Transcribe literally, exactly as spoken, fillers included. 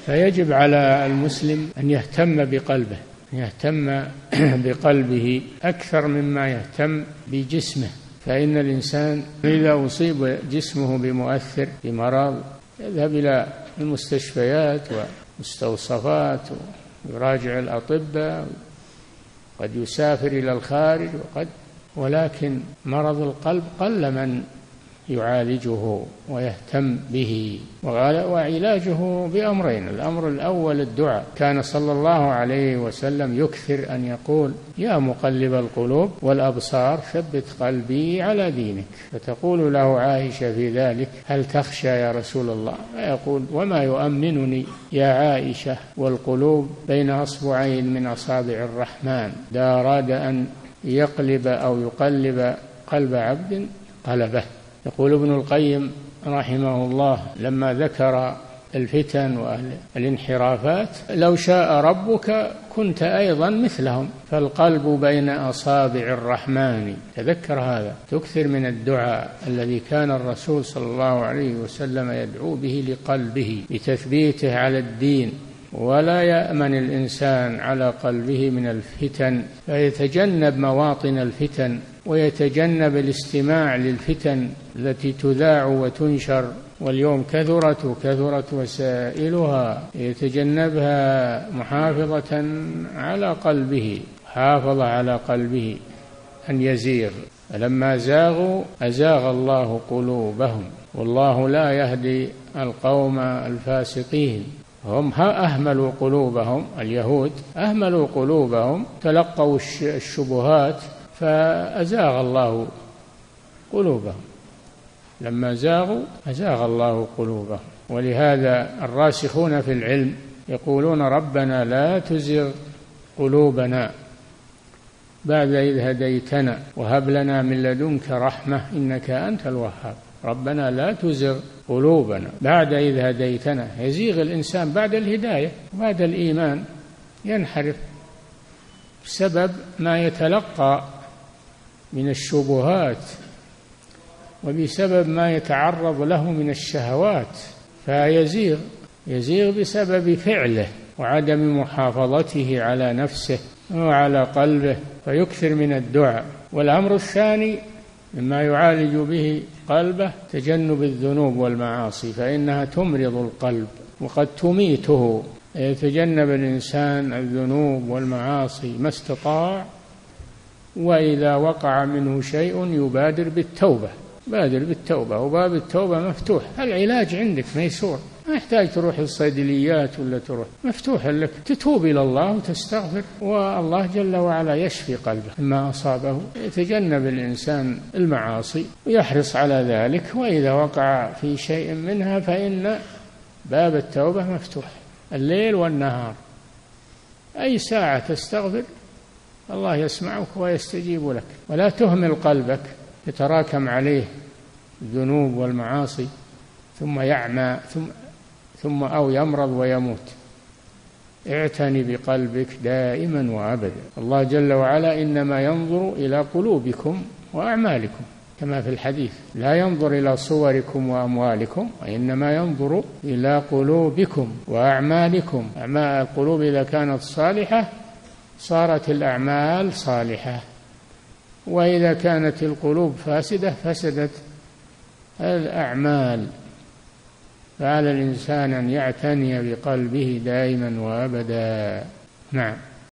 فيجب على المسلم أن يهتم بقلبه، يهتم بقلبه أكثر مما يهتم بجسمه، فإن الإنسان إذا أصيب جسمه بمؤثر بمرض يذهب إلى المستشفيات والمستوصفات ويراجع الأطباء، قد يسافر إلى الخارج وقد ولكن مرض القلب قل من يعالجه ويهتم به. وعلاجه بأمرين: الأمر الأول الدعاء، كان صلى الله عليه وسلم يكثر أن يقول: يا مقلب القلوب والأبصار ثبت قلبي على دينك. فتقول له عائشة في ذلك: هل تخشى يا رسول الله؟ فيقول: وما يؤمنني يا عائشة والقلوب بين أصبعين من أصابع الرحمن، إذا أراد أن يقلب أو يقلب قلب عبد قلبه. يقول ابن القيم رحمه الله لما ذكر الفتن والانحرافات: لو شاء ربك كنت أيضا مثلهم، فالقلب بين أصابع الرحمن. تذكر هذا، تكثر من الدعاء الذي كان الرسول صلى الله عليه وسلم يدعو به لقلبه بتثبيته على الدين، ولا يأمن الإنسان على قلبه من الفتن، فيتجنب مواطن الفتن ويتجنب الاستماع للفتن التي تذاع وتنشر، واليوم كثرت وكثرت وسائلها، يتجنبها محافظة على قلبه، حافظ على قلبه أن يزيغ. فلما زاغوا أزاغ الله قلوبهم، والله لا يهدي القوم الفاسقين. هم أهملوا قلوبهم، اليهود أهملوا قلوبهم، تلقوا الشبهات فأزاغ الله قلوبهم. لما زاغوا أزاغ الله قلوبهم. ولهذا الراسخون في العلم يقولون: ربنا لا تزغ قلوبنا بعد إذ هديتنا وهب لنا من لدنك رحمة إنك أنت الوهاب. ربنا لا تزغ قلوبنا بعد إذ هديتنا. يزيغ الإنسان بعد الهداية، بعد الإيمان ينحرف بسبب ما يتلقى من الشبهات وبسبب ما يتعرض له من الشهوات، فيزيغ يزيغ بسبب فعله وعدم محافظته على نفسه وعلى قلبه، فيكثر من الدعاء. والأمر الثاني مما يعالج به قلبه تجنب الذنوب والمعاصي، فإنها تمرض القلب وقد تميته. يتجنب الإنسان الذنوب والمعاصي ما استطاع، وإذا وقع منه شيء يبادر بالتوبة، بادر بالتوبة، وباب التوبة مفتوح. العلاج عندك ميسور، ما يحتاج تروح الصيدليات ولا تروح، مفتوح لك تتوب إلى الله وتستغفر، والله جل وعلا يشفي قلبه ما أصابه. يتجنب الإنسان المعاصي ويحرص على ذلك، وإذا وقع في شيء منها فإن باب التوبة مفتوح الليل والنهار، أي ساعة تستغفر الله يسمعك ويستجيب لك. ولا تهمل قلبك يتراكم عليه الذنوب والمعاصي ثم يعمى ثم ثم أو يمرض ويموت. اعتني بقلبك دائما وأبدا. الله جل وعلا إنما ينظر إلى قلوبكم وأعمالكم، كما في الحديث: لا ينظر إلى صوركم وأموالكم وإنما ينظر إلى قلوبكم وأعمالكم. أعمال القلوب إذا كانت صالحة صارت الأعمال صالحة، وإذا كانت القلوب فاسدة فسدت الأعمال. فعلى الإنسان أن يعتني بقلبه دائما وأبدا. نعم.